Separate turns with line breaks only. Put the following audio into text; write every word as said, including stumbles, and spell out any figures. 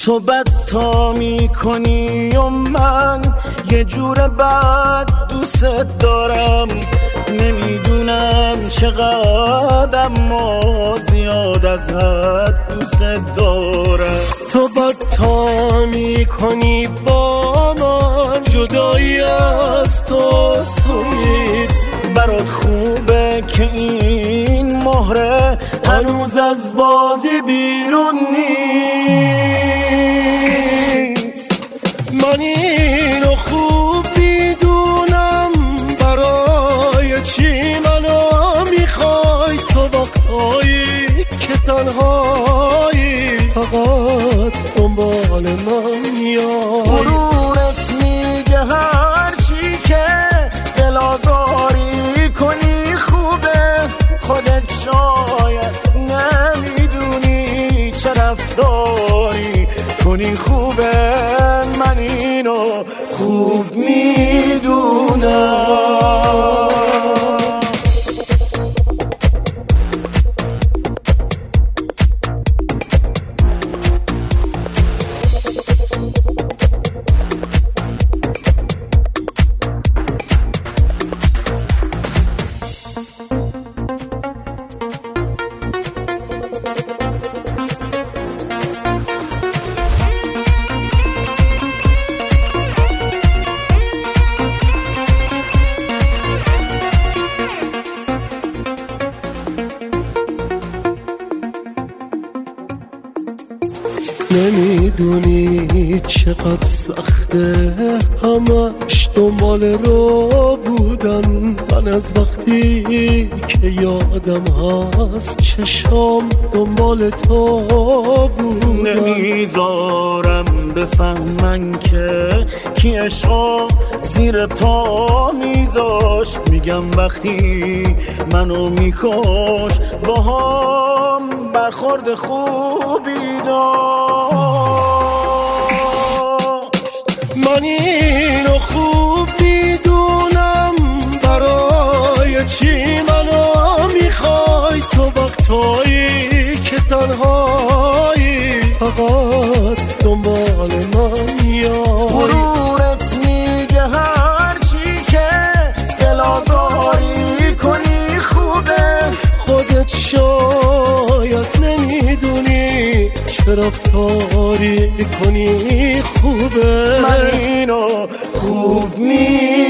تو بد تا میکنی و من یه جور بد دوست دارم، نمیدونم چقدر اما زیاد از حد دوست دارم.
تو بد تا میکنی با من، جدایی از تو سونیست.
برات خوبه که این مهره هنوز از بازی بیرون نیست.
من اینو خوب میدونم، برای چی منو میخوای؟ تو وقتایی که تنهایی فقط دنبال من میای.
غرورت میگه هرچی که دل آزاری کنی خوبه، خودت شاید نمیدونی چه رفتاری کنی خوبه. من اینو خوب میدونم.
نمیدونی چقدر سخته همش دنبال رو بودن. من از وقتی که یادم هست چشام دنبال تو بودن.
نمیذارم بفهمن که کی عشقا زیر پا میذاشت. میگم وقتی منو میکش باهام برخورد خوبی داشت.
من اینو خوب میدونم، برای چی منو میخوای؟ تو وقتایی که تنهایی فقط دنبال من میای.
غرورت میگه هرچی که دل آزاری کنی خوبه،
خودت شاید نمیدونی چه رفتاری کنی خوبه.
من اینو خوب میدونم.